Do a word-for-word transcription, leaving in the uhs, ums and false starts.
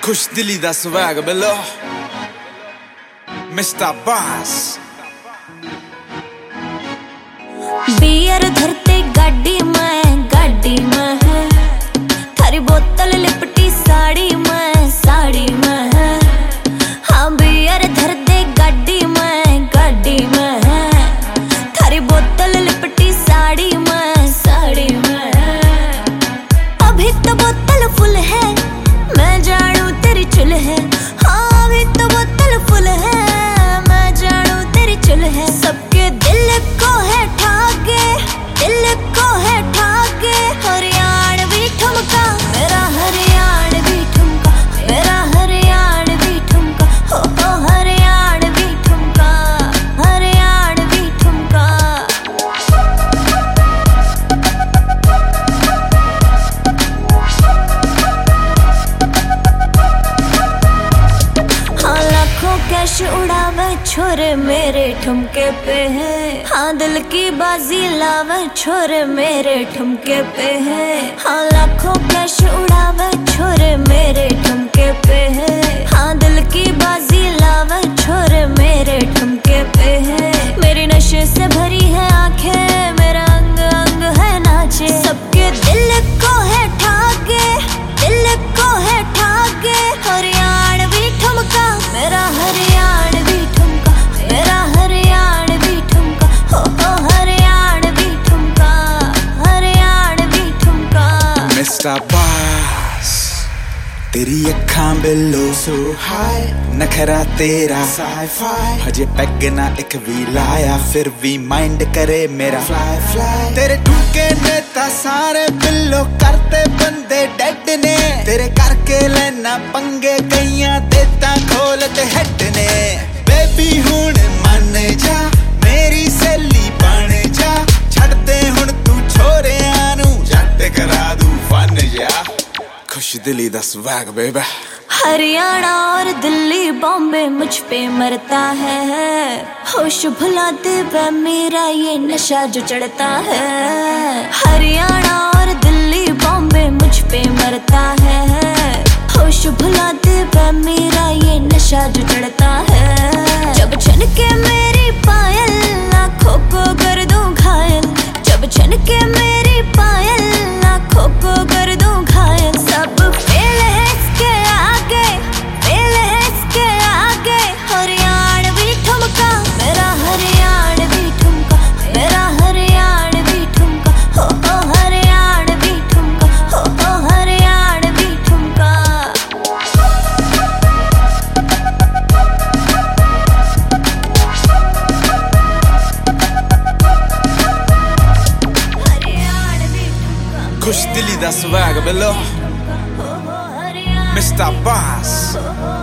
खुश दिली दा स्वैग मिलो मिस्टर बास। बियर धरते गाड़ी में गाड़ी में है, थारी बोतल लिपटी साड़ी में साड़ी में है। हाँ बियर धरते गाड़ी में गाड़ी में है, थारी बोतल लिपटी साड़ी में साड़ी में है। अभी तो बोतल फुल है, मैं जानू तेरी चुल है। हाँ अभी तो बोतल फुल है, मैं जानू तेरी चुल है। सबके दिल को है ठाके, दिल को है ठाके। हरियाणवी ठुमका मेरा, हरियाणवी ठुमका मेरा, हरियाणवी ठुमका हो हो हरियाणवी ठुमका, हरियाणवी ठुमका। हाँ लाखों कैश उड़ावे छोरे मेरे ठुमके पे है। हाँ दिल की बाजी लावे छोरे मेरे ठुमके पे है। हाँ लाखों कैश उड़ावे छोरे मेरे ठुमके पे है। हाँ दिल की बाजी लावे छोरे मेरे ठुमके पे है। मेरी नशे से भरी है आंखें, मेरा अंग अंग है नाचे। सबके दिल को है ठाके, दिल को है ठाके। हरियाणवी ठुमका मेरा, हरियाणवी ठुमका मेरा, हरियाणवी ठुमका हो हो हरियाणवी ठुमका, हरियाणवी ठुमका। मिस्टर बास तेरी अखां बिलो सो हाय, नखरा तेरा साई-फाई। हजे पैग ना एक भी लाया, फिर भी माइंड करे मेरा फ्लाई फ्लाई। तेरे ठुमके ने ता सारे बिलो करते बंदे डेड ने। तेरे करके लेना पंगे कईयां देता खोल ते हेड ने। बेबी हुण मन जा मेरी सहेली बन जा, छड़ दे हुण तू छोरियां नू, जट करा दू फन जा। खुश दिली दा स्वैग बेबी। हरियाणा और दिल्ली बॉम्बे मुझ पे मरता है, होश भुला दे वे मेरा ये नशा जो चढ़ता है। हरियाणा और दिल्ली बॉम्बे मुझ पे मरता है, होश भुला दे वे मेरा ये नशा जो चढ़ता है। जब छनके मेरी पायल आँखों को कर दूं घायल, जब छनके मेरी पायल आँखों को कर दूं घायल। सब फेल है इसके आगे, फेल है इसके आगे। हरियाणवी ठुमका मेरा, हरियाणवी ठुमका मेरा, हरियाणवी ठुमका हो हो हरियाणवी ठुमका हो हो हरियाणवी ठुमका। हरियाणवी ठुमका खुश दिली दा स्वैग मिलो मिस्टर बास। हो हो